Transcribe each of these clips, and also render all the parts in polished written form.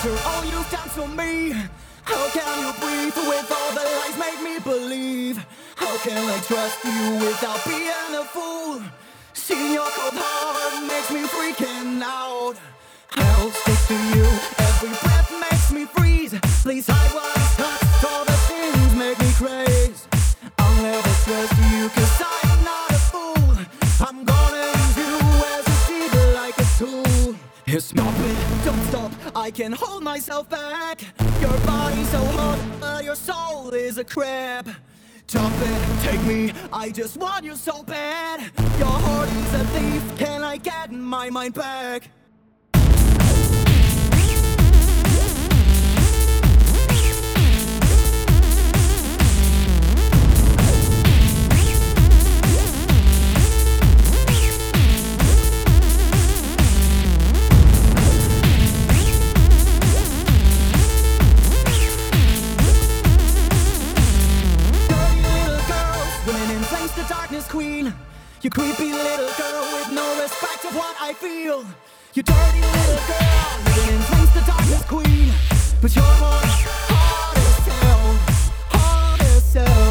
After all you've done to me, how can you breathe with all the lies make me believe? How can I trust you without being a fool? Seeing your cold heart makes me freaking out. I'll stick to you, every breath makes me freeze. Please hide what I touched, all the things make me crazy. I'll never trust you cause I'm not a fool. I'm gonna use you as a shield like a tool. Here, stop it, don't stop, I can't hold myself back. Your body's so hot, but your soul is a crab. Stop it, take me, I just want you so bad. Your heart is a thief, can I get my mind back? Queen, you creepy little girl with no respect of what I feel. You dirty little girl, living in flames, the darkness queen. But your heart, hard as hell, hard as hell.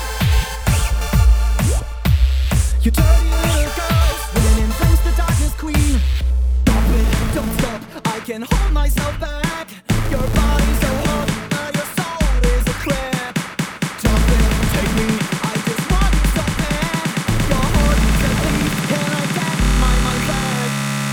You dirty little girl, living in flames, the darkness queen. Stop it, don't stop, I can't hold myself back. Your body's so hot, but your soul is a crab. Stop it, take me, I just want you so bad. Can I get my mind back?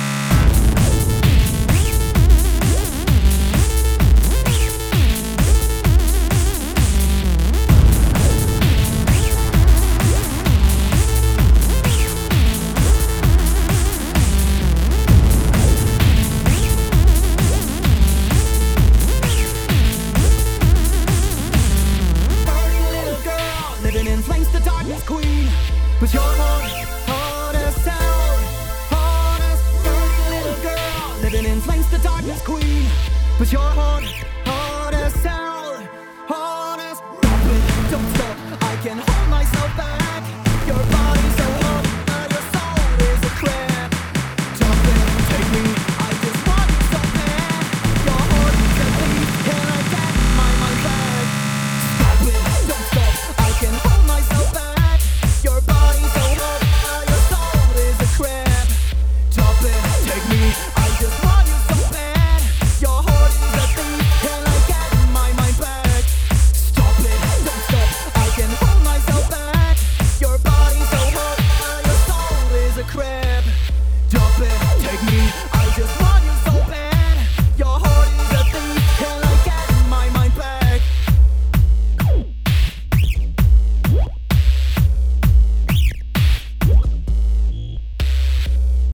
Dirty little girl, living in flames, the darkness queen. But your heart, hard as hell, hard as dirty little girl, living in flames, the darkness queen. But your heart, hard as hell, hard as. Stop it, don't stop, I can't hold myself back.